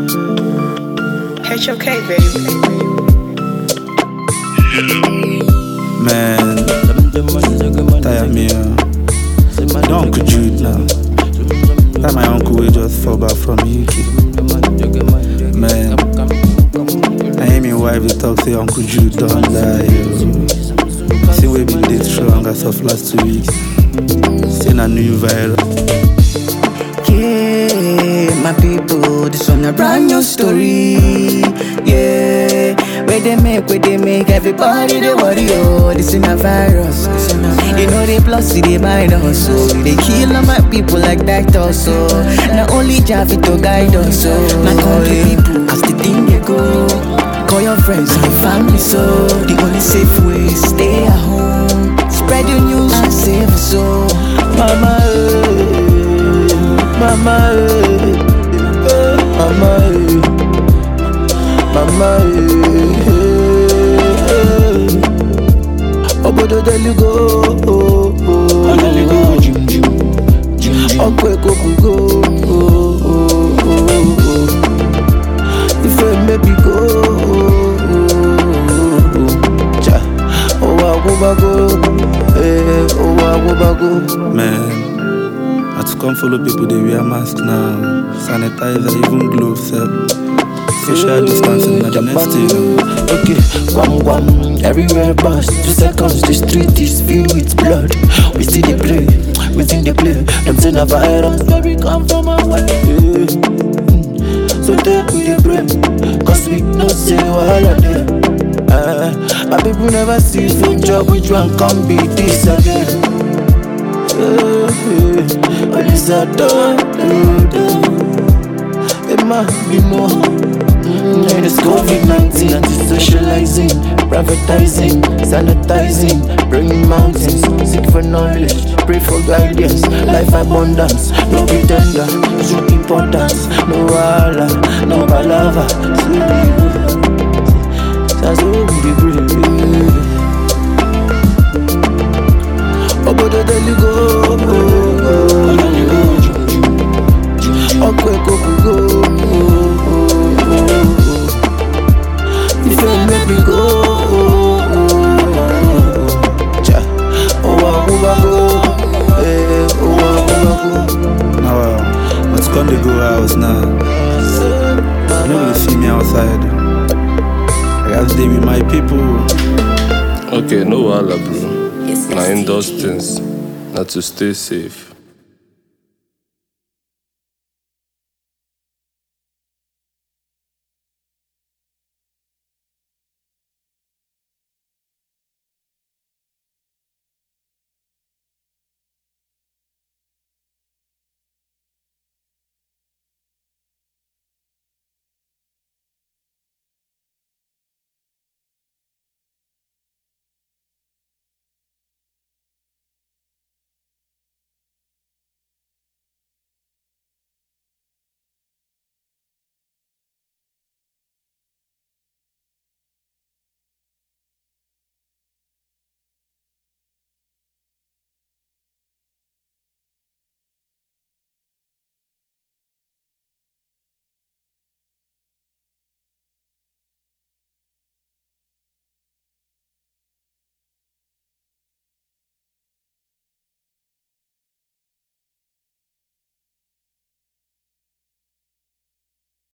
HOK, baby. Man, tire me don't Uncle Jude now. That my uncle will just fall back from UK. Man, I hear me wife will talk to Uncle Jude don't die. See we been this strong as of last 2 weeks. Seen a new virus. Yeah, my people, this one a brand new story. Yeah, where they make everybody they worry. Oh, this is a virus. You know they plus they minus, so they kill all my people like that also. Not only Javi to guide us, so my country people as the thing they go. Call your friends and family, so the only safe way is stay at home. Spread your news and save us, so mama. Mama, mama, mama, obodo deli go, jim jim, okwe go, ife maybe go, cha, owa go, Man, I had to come follow people, they wear masks now. Sanitizer, even gloves. Social distancing, not the next thing. Okay, wham, everywhere bust. 2 seconds, the street is filled with blood. We see the play, them send a virus, baby come from away. So take we the brain, cause we know say all of them. My people never see food job, which one can be this again? All is a done, it must be more. It's COVID-19, anti-socializing, privatizing, sanitizing, bringing mountains, seek for knowledge, pray for guidance, life abundance, no pretender, true importance, no wala, no palava, that's all we breathe. Obodo deli go, okwe go, ife maybe go, cha, owa go. Now, let's come to go house now. You know you see me outside. I gotta stay with my people. Okay, no wahala, bro. Now in those things, not to stay safe.